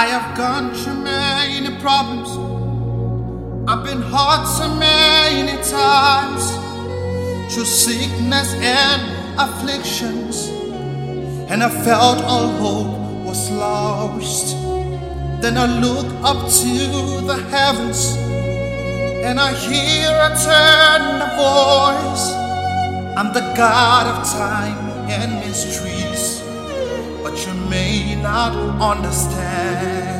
I have gone through many problems. I've been hurt so many times, through sickness and afflictions, and I felt all hope was lost. Then I look up to the heavens, and I hear a tender voice. I'm the God of time and mysteries, but you may not understand.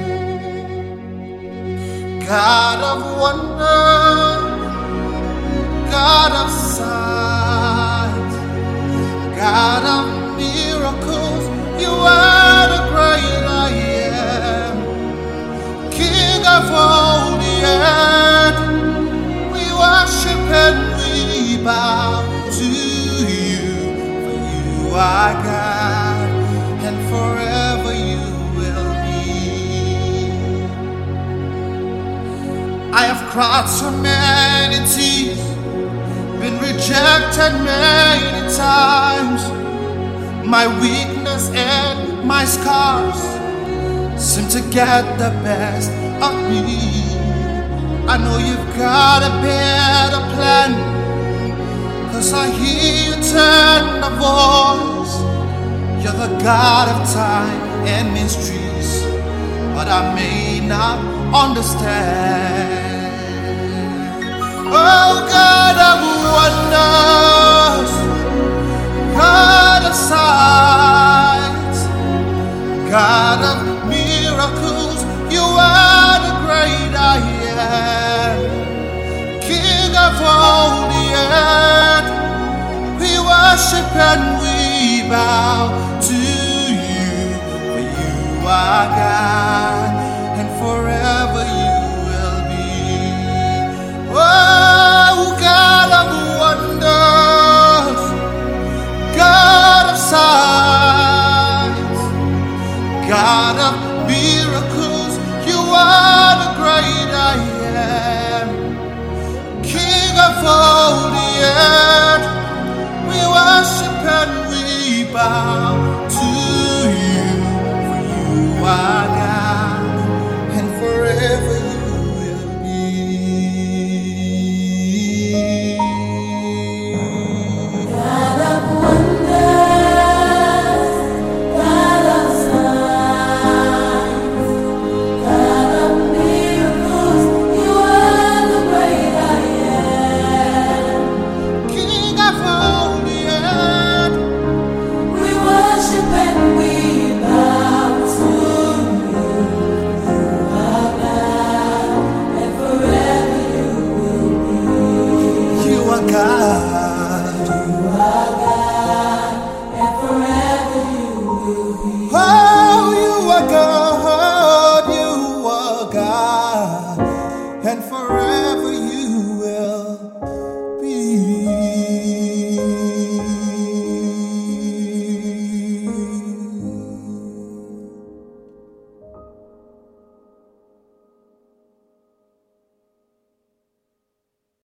God of wonder, God of signs, God of miracles, you are the great I am. King of all the earth, we worship and we bow to you, for you are God, and forever you will be. I have cried so many tears, been rejected many times. My weakness and my scars seem to get the best of me. I know you've got a better plan, 'cause I hear you turn the voice. You're the God of time and mysteries, but I may not understand. Oh, God of wonders, God of signs, God of miracles, you are the great I am. King of all the earth, we worship and we bow to you, for you are God.